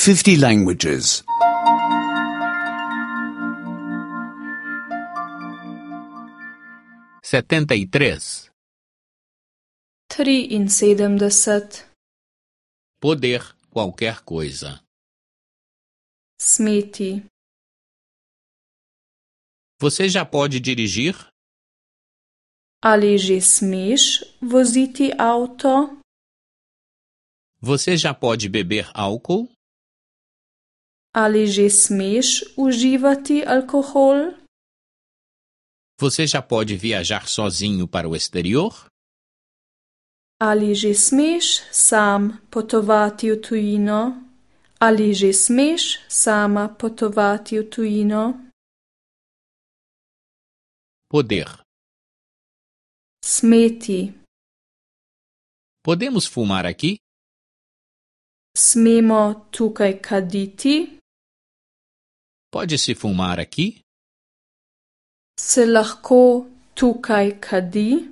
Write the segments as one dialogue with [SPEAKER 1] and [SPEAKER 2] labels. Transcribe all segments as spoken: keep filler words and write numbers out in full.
[SPEAKER 1] fifty languages.
[SPEAKER 2] setenta e três.
[SPEAKER 3] triinsedemdeset.
[SPEAKER 2] Poder qualquer coisa.
[SPEAKER 3] Smeti.
[SPEAKER 2] Você já pode dirigir?
[SPEAKER 3] Ali že smeš voziti avto?
[SPEAKER 2] Você já pode beber álcool?
[SPEAKER 3] Ali že smeš uživati alkohol?
[SPEAKER 2] Você já pode viajar sozinho para o exterior?
[SPEAKER 3] Ali že smeš sam potovati v tujino? Ali že smeš sama potovati v tujino?
[SPEAKER 2] Poder.
[SPEAKER 3] Smeti.
[SPEAKER 2] Podemos fumar aqui?
[SPEAKER 3] Smemo tukaj kaditi?
[SPEAKER 2] Pode-se fumar aqui?
[SPEAKER 3] Se lahko tukaj kadi?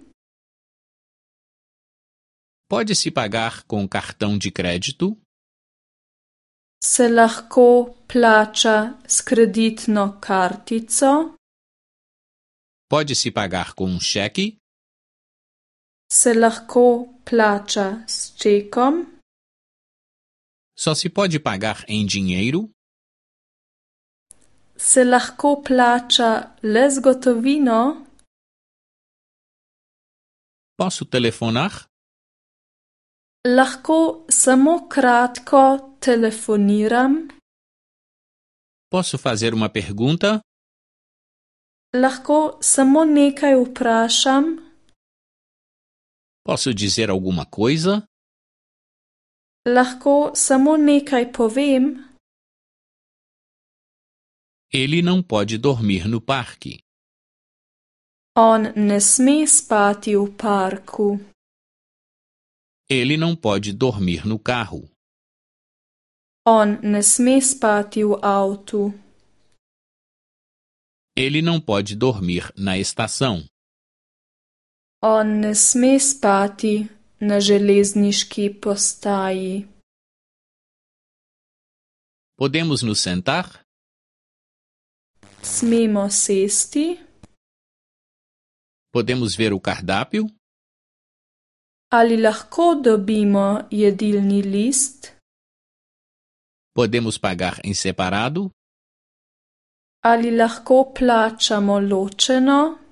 [SPEAKER 2] Pode-se pagar com cartão de crédito?
[SPEAKER 3] Se lahko plača s kreditno kartico?
[SPEAKER 2] Pode-se pagar com um cheque?
[SPEAKER 3] Se lahko plača s čekom?
[SPEAKER 2] Só se pode pagar em dinheiro?
[SPEAKER 3] Se lahko plača le z gotovino?
[SPEAKER 2] Posso telefonar?
[SPEAKER 3] Lahko samo kratko telefoniram?
[SPEAKER 2] Posso fazer uma pergunta?
[SPEAKER 3] Lahko samo nekaj vprašam?
[SPEAKER 2] Posso dizer alguma coisa?
[SPEAKER 3] Lahko samo nekaj povem?
[SPEAKER 2] Ele não pode dormir no parque.
[SPEAKER 3] On ne sme spati v parku.
[SPEAKER 2] Ele não pode dormir no carro.
[SPEAKER 3] On ne sme spati v avtu.
[SPEAKER 2] Ele não pode dormir na estação.
[SPEAKER 3] On ne sme spati na železniški postaji.
[SPEAKER 2] Podemos nos sentar?
[SPEAKER 3] Smemo sesti?
[SPEAKER 2] Podemos ver o cardápio?
[SPEAKER 3] Ali lahko dobimo jedilni list?
[SPEAKER 2] Podemos pagar em separado?
[SPEAKER 3] Ali lahko plačamo ločeno?